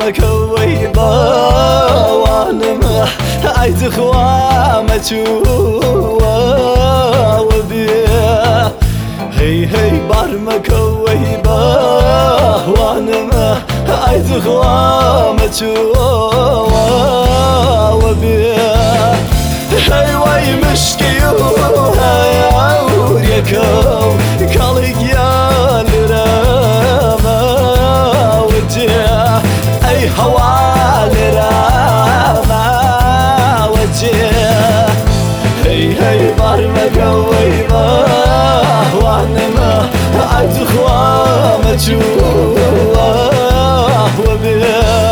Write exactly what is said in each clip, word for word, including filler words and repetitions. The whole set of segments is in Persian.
كوي ضوانم عيد خوامتو وبيا هي هي بارم كوي ضوانم عيد خوامتو وبيا هي وي مشكيو هي اوريكو كاليك يا لرما وجه اي هوا لرما وجه هي هي بارم كوي ضوانم عيد خوامتو وبيا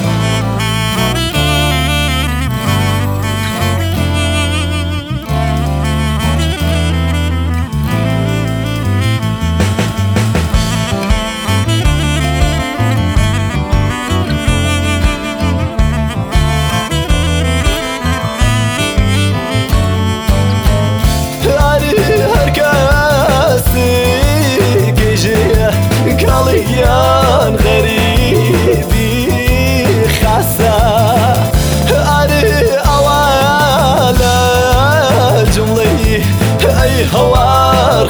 كاليان غريبي خاصة أري أوالا جملي أي هوار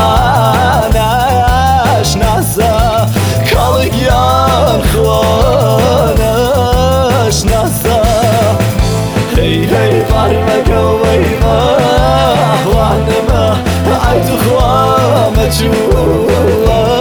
خواناش ناسا كاليان خواناش ناسا هي هي بارمك ويما وعنما عيد خوامتو